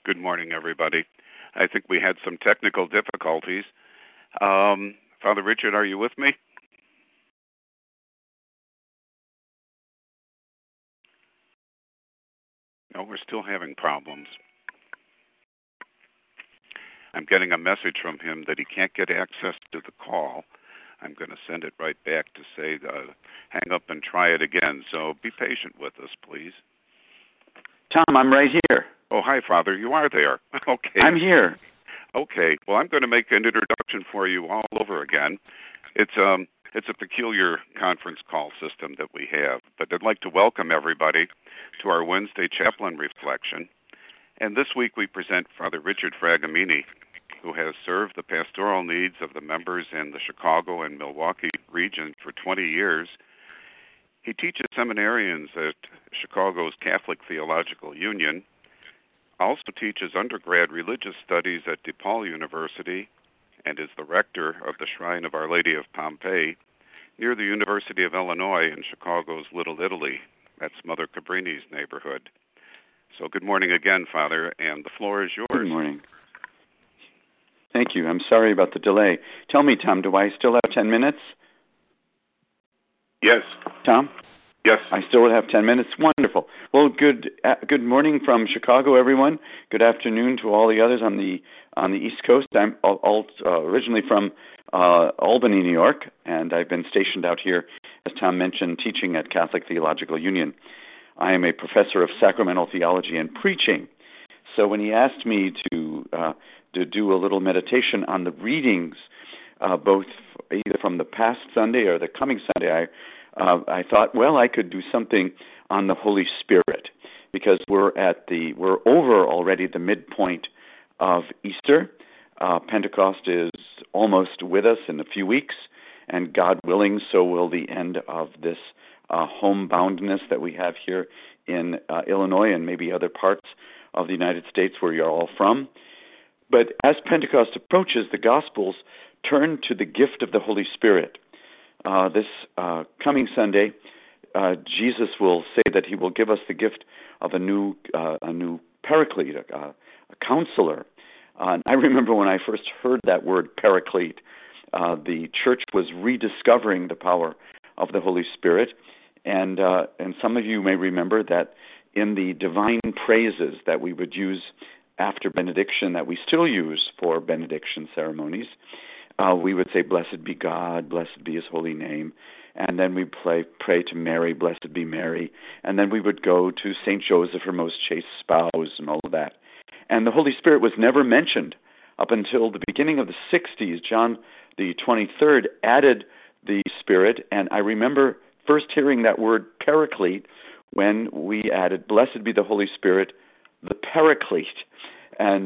Good morning, everybody. I think we had some technical difficulties. Father Richard, are you with me? No, we're still having problems. I'm getting a message from him that he can't get access to the call. I'm going to send it right back to say, hang up and try it again. So be patient with us, please. Tom, I'm right here. Oh, hi, Father. You are there. Okay. I'm here. Okay. Well, I'm going to make an introduction for you all over again. It's a peculiar conference call system that we have, but I'd like to welcome everybody to our Wednesday chaplain reflection. And this week we present Father Richard Fragamini, who has served the pastoral needs of the members in the Chicago and Milwaukee region for 20 years. He teaches seminarians at Chicago's Catholic Theological Union, also teaches undergrad religious studies at DePaul University, and is the rector of the Shrine of Our Lady of Pompeii near the University of Illinois in Chicago's Little Italy. That's Mother Cabrini's neighborhood. So good morning again, Father, and the floor is yours. Good morning. Thank you. I'm sorry about the delay. Tell me, Tom, do I still have 10 minutes? Yes. Tom? Yes. I still have 10 minutes. Wonderful. Well, good morning from Chicago, everyone. Good afternoon to all the others on the East Coast. I'm originally from Albany, New York, and I've been stationed out here, as Tom mentioned, teaching at Catholic Theological Union. I am a professor of sacramental theology and preaching. So when he asked me to do a little meditation on the readings, both either from the past Sunday or the coming Sunday, I thought, well, I could do something on the Holy Spirit, because we're over already the midpoint of Easter. Pentecost is almost with us in a few weeks, and God willing, so will the end of this homeboundness that we have here in Illinois and maybe other parts of the United States where you're all from. But as Pentecost approaches, the Gospels turn to the gift of the Holy Spirit. This coming Sunday, Jesus will say that he will give us the gift of a new paraclete, a counselor. I remember when I first heard that word paraclete, the church was rediscovering the power of the Holy Spirit, and some of you may remember that in the divine praises that we would use after benediction, that we still use for benediction ceremonies, we would say, "Blessed be God, blessed be his holy name," and then we pray to Mary, "Blessed be Mary," and then we would go to St. Joseph, her most chaste spouse, and all of that. And the Holy Spirit was never mentioned up until the beginning of the 60s. John the 23rd added the Spirit, and I remember first hearing that word paraclete when we added, "Blessed be the Holy Spirit, the Paraclete." And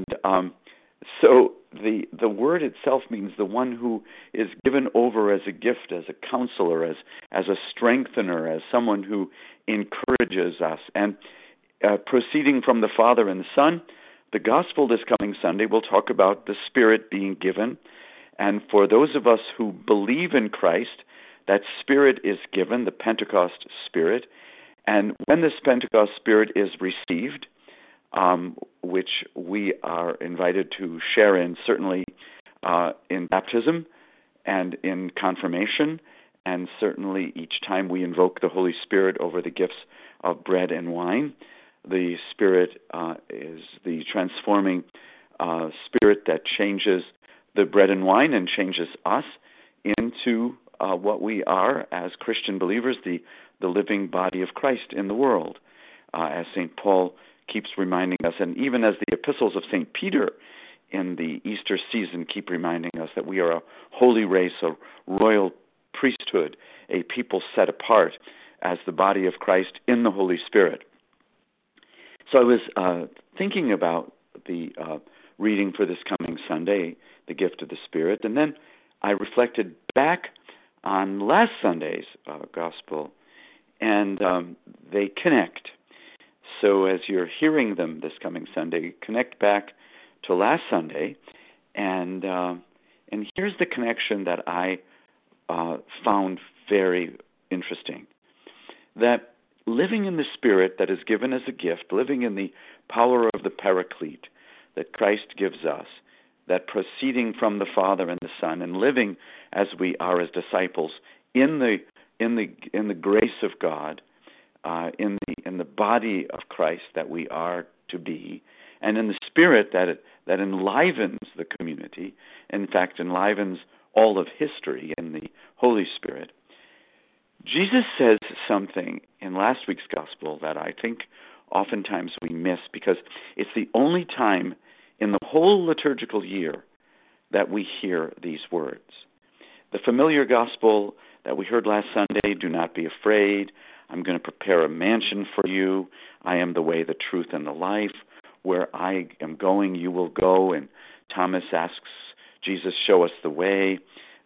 so the word itself means the one who is given over as a gift, as a counselor, as a strengthener, as someone who encourages us. And proceeding from the Father and the Son, the Gospel this coming Sunday will talk about the Spirit being given. And for those of us who believe in Christ, that Spirit is given, the Pentecost Spirit. And when this Pentecost Spirit is received, which we are invited to share in, certainly in baptism and in confirmation, and certainly each time we invoke the Holy Spirit over the gifts of bread and wine. The Spirit is the transforming Spirit that changes the bread and wine and changes us into what we are as Christian believers, the living body of Christ in the world, as St. Paul keeps reminding us, and even as the epistles of St. Peter in the Easter season keep reminding us that we are a holy race, a royal priesthood, a people set apart as the body of Christ in the Holy Spirit. So I was thinking about the reading for this coming Sunday, the gift of the Spirit, and then I reflected back on last Sunday's gospel, and they connect. So as you're hearing them this coming Sunday, connect back to last Sunday, and here's the connection that I found very interesting. That living in the Spirit that is given as a gift, living in the power of the Paraclete, that Christ gives us, that proceeding from the Father and the Son and living as we are as disciples in the grace of God, in the body of Christ that we are to be, and in the Spirit that enlivens the community, in fact enlivens all of history in the Holy Spirit. Jesus says something in last week's gospel that I think oftentimes we miss, because it's the only time in the whole liturgical year that we hear these words. The familiar gospel that we heard last Sunday, do not be afraid, I'm going to prepare a mansion for you, I am the way, the truth, and the life, where I am going, you will go, and Thomas asks Jesus, show us the way.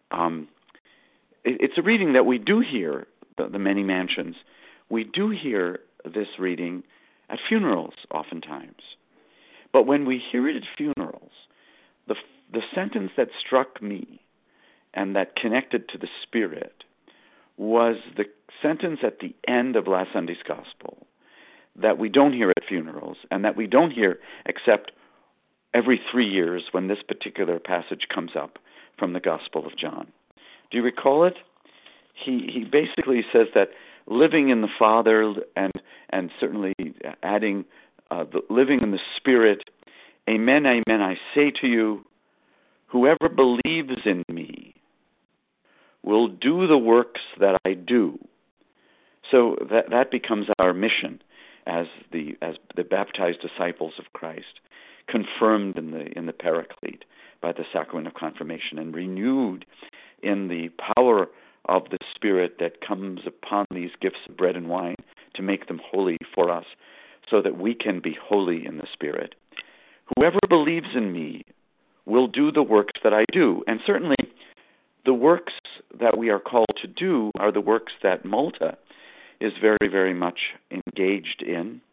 It's a reading that we do hear, the many mansions. We do hear this reading at funerals oftentimes. But when we hear it at funerals, the sentence that struck me and that connected to the Spirit was the sentence at the end of last Sunday's gospel that we don't hear at funerals, and that we don't hear except every 3 years when this particular passage comes up from the Gospel of John. Do you recall it? He basically says that living in the Father and certainly adding the living in the Spirit, amen, amen, I say to you, whoever believes in me will do the works that I do. So that becomes our mission as the baptized disciples of Christ, confirmed in the Paraclete by the sacrament of confirmation, and renewed in the power of the Spirit that comes upon these gifts of bread and wine to make them holy for us, so that we can be holy in the Spirit. Whoever believes in me will do the works that I do. And certainly the works that we are called to do are the works that Malta is very, very much engaged in.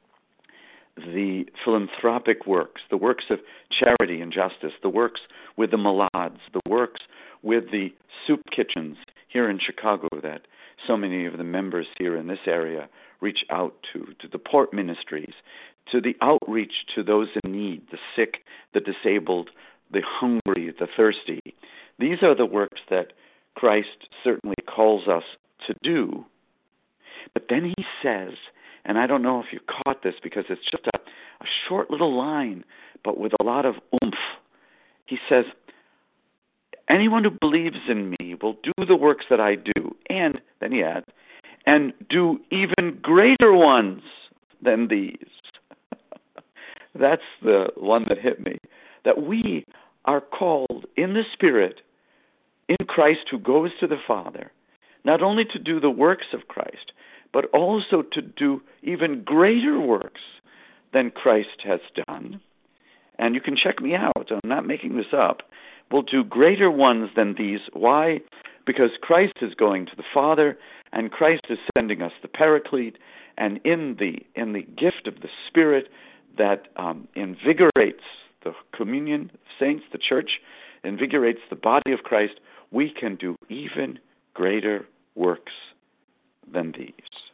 The philanthropic works, the works of charity and justice, the works with the Malads, the works with the soup kitchens here in Chicago that so many of the members here in this area reach out to the port ministries, to the outreach to those in need, the sick, the disabled, the hungry, the thirsty. These are the works that Christ certainly calls us to do. But then he says, and I don't know if you caught this because it's just a short little line, but with a lot of oomph. He says, anyone who believes in me will do the works that I do, and then he adds, and do even greater ones than these. That's the one that hit me, that we are called in the Spirit, in Christ who goes to the Father, not only to do the works of Christ, but also to do even greater works than Christ has done. And you can check me out, I'm not making this up. We'll do greater ones than these. Why? Because Christ is going to the Father, and Christ is sending us the Paraclete, and in the gift of the Spirit that invigorates the communion of saints, the church, invigorates the body of Christ, we can do even greater works than these.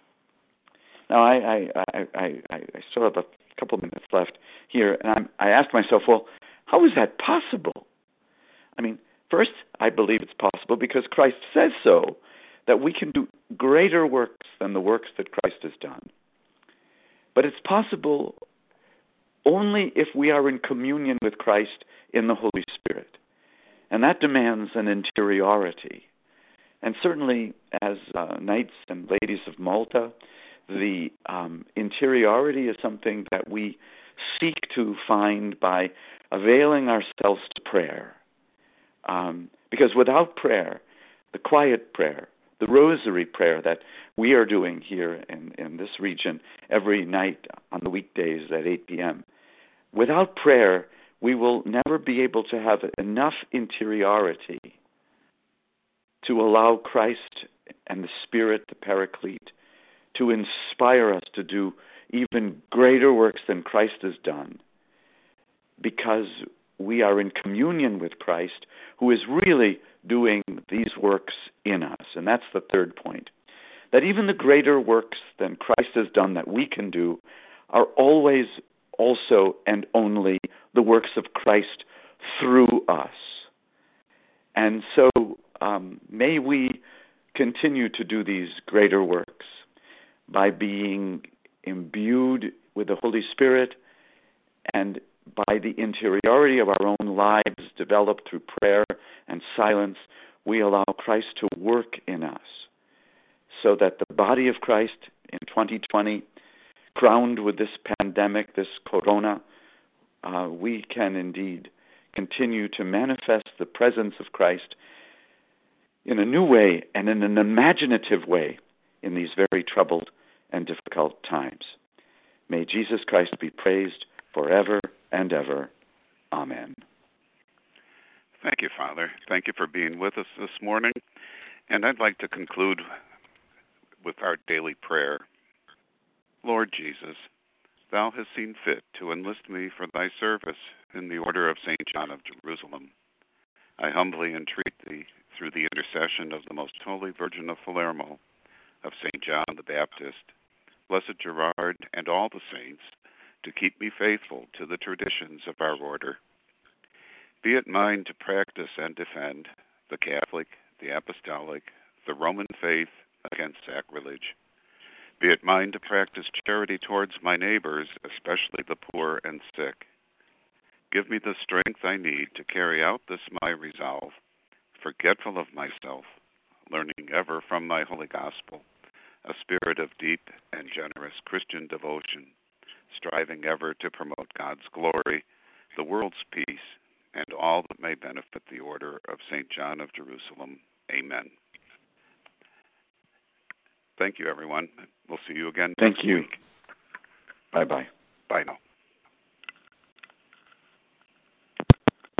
Now, I still have a couple of minutes left here, and I asked myself, well, how is that possible? I mean, first, I believe it's possible because Christ says so, that we can do greater works than the works that Christ has done. But it's possible only if we are in communion with Christ in the Holy Spirit. And that demands an interiority. And certainly as Knights and Ladies of Malta, the interiority is something that we seek to find by availing ourselves to prayer. Because without prayer, the quiet prayer, the rosary prayer that we are doing here in this region every night on the weekdays at 8 p.m., without prayer, we will never be able to have enough interiority to allow Christ and the Spirit, the Paraclete, to inspire us to do even greater works than Christ has done, because we are in communion with Christ, who is really doing these works in us. And that's the third point, that even the greater works than Christ has done that we can do are always also and only the works of Christ through us. And so may we continue to do these greater works by being imbued with the Holy Spirit and by the interiority of our own lives developed through prayer and silence. We allow Christ to work in us so that the body of Christ in 2020, crowned with this pandemic, this corona, we can indeed continue to manifest the presence of Christ in a new way and in an imaginative way in these very troubled and difficult times. May Jesus Christ be praised forever and ever. Amen. Thank you, Father. Thank you for being with us this morning. And I'd like to conclude with our daily prayer. Lord Jesus, Thou hast seen fit to enlist me for Thy service in the Order of St. John of Jerusalem. I humbly entreat Thee, through the intercession of the Most Holy Virgin of Palermo, of St. John the Baptist, Blessed Gerard, and all the saints, to keep me faithful to the traditions of our order. Be it mine to practice and defend the Catholic, the Apostolic, the Roman faith against sacrilege. Be it mine to practice charity towards my neighbors, especially the poor and sick. Give me the strength I need to carry out this my resolve, forgetful of myself, learning ever from my holy gospel, a spirit of deep and generous Christian devotion, striving ever to promote God's glory, the world's peace, and all that may benefit the Order of St. John of Jerusalem. Amen. Thank you, everyone. We'll see you again next week. Bye-bye. Bye now.